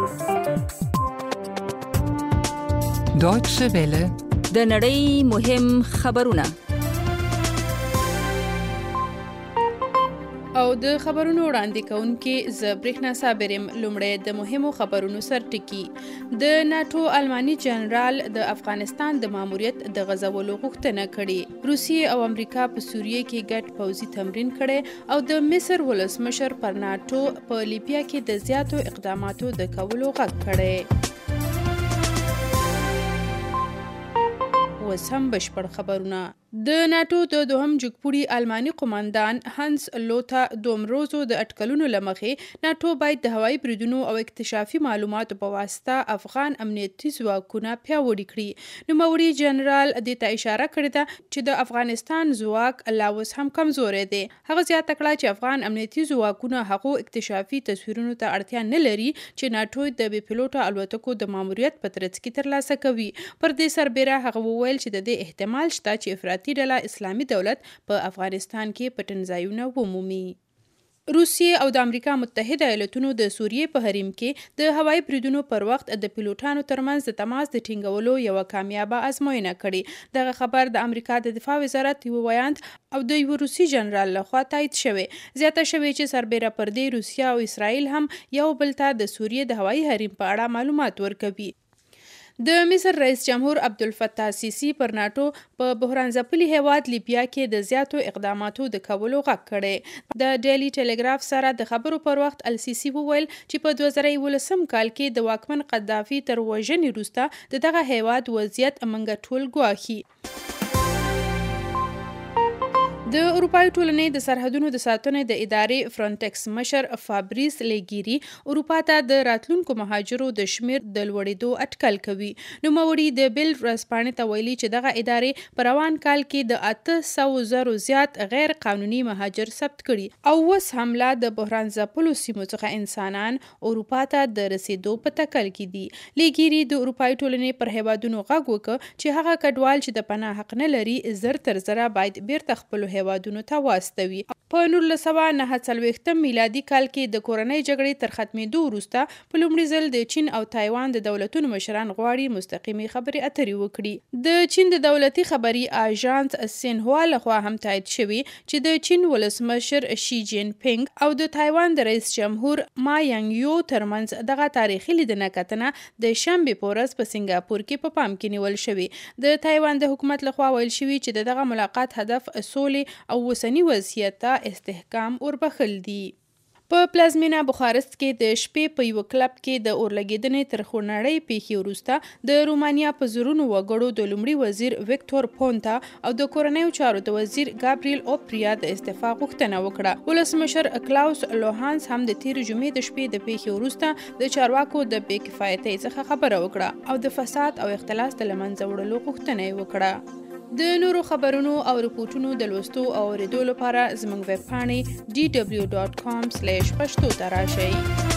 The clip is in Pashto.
Deutsche Welle. د نړۍ مهم خبرونه. او د خبرونو وړاندې کوونکې زه برېښنا صابرم. لومړی د مهمو خبرونو سرټکي. د ناتو آلماني جنرال د افغانستان د ماموریت د غځولو غوښتنه کړې. روسیې او امریکا په سوریه کې ګډ پوځي تمرین کړی او د مصر ولسمشر پر ناتو په لیبیا کې د زیاتو اقداماتو د کولو غږ کړی. اوس هم بشپړ خبرونه. د ناتو د دوهم جګپوړي آلماني قوماندان هانس لوتا دومروزو د اټکلونو لمخې ناتو باید د هوایي بریدونو او اکتشافي معلوماتو په واسطه افغان امنیتي ځواکونه پیاوړي کړي. نوموړي جنرال دې ته اشاره کړې ده چې د افغانستان ځواک لا اوس هم کمزوری دی. هغه زیاته کړه چې افغان امنیتي ځواکونه هغو اکتشافي تصویرونو ته اړتیا نه لري چې ناتو د بې پیلوټه الوتکو د ماموریت په ترڅ کې ترلاسه کوي. پر دې سربېره هغه وویل چې د دې احتمال شته چې افراطي ډله اسلامي دولت په افغانستان کې پټنځایونه ومومي. روسیې او د امریکا متحده ایالتونو د سوریې په حریم کې د هوایي بریدونو پر وخت د پیلوټانو ترمنځ د تماس د ټینګولو یوه کامیابه ازموینه کړې. دغه خبر د امریکا د دفاع وزارت یو ویاند او د یو روسي جنرال لخوا تایید شوی. زیاته شوی چې سربېره پر دې روسیه او اسرائیل هم یو بل ته د سوریې د هوایي حریم په اړه معلومات ورکوي. د مصر رئیس جمهور عبدالفتاح سیسی پر ناتو په بحران ځپلي هیواد لیبیا کې د زیاتو اقداماتو د کولو غږ کړی. د ډیلی ټیلیګراف سره د خبرو پر وخت السیسی وویل چې په 2011 کال کې د واکمن قذافي تر وژنې وروسته د دغه هیواد وضعیت موږ ټول ګواښي. د اروپایي ټولنې د سرحدونو د ساتنې د ادارې فرونټکس مشر فابریس لیګیری اروپا ته د راتلونکو مهاجرو د شمیر د لوړېدو اټکل کوي. نوموړي د بیل ورځپاڼې ته ویلي چې دغه ادارې په روان کال کې د 800,000 زیات غیر قانوني مهاجر ثبت کړي او اوس هم لا د بحران ځپلو سیمو څخه انسانان اروپا ته د رسیدو په تکل کې دي. لیګیری د اروپایي ټولنې پر هیوادونو غږ وکړ چې هغه کډوال چې د پناه حق نه لري زر تر زره باید بیرته خپلو هیوادونو ته واستوي. په 1949 میلادي کال کې د کورنۍ جګړې تر ختمېدو وروسته په لومړي ځل د چین او تایوان د دولتونو مشران غواړي مستقیمي خبرې اترې وکړي. د چین د دولتي خبري آژانس سینهوا لخوا هم تایید شوی چې د چین ولسمشر شي جین پینګ او د تایوان د رئیس جمهور ما ینګ یو ترمنځ دغه تاریخي لیدنه کتنه د شنبې په ورځ په سنگاپور کې په پام کې نیول شوی. د تایوان د حکومت لخوا ویل شوی چې دغه ملاقات هدف سولې او اوسنی وضعیت ته استحکام وربخل دي. په پلازمینه بخارست کې د شپې په یو کلب کې د اورلګیدنې تر خونړۍ پیښې وروسته د رومانیا په زرونو وګړو د لومړي وزیر ویکتور پونتا او د کورنیو چارو د وزیر ګابریل اوپریا د استعفا غوښتنه وکړه. ولسمشر کلاوس لوهانس هم د تیر جمعې د شپې د پیښې وروسته د چارواکو د بې کفایتۍ څخه خبره وکړه او د فساد او اختلاس د له منځه وړلو غوښتنه یې وکړه. د نورو خبرونو او رپورټونو د لوستو او اوریدو لپاره زموږ ویب پاڼې dw.com/پښتو ته راشئ.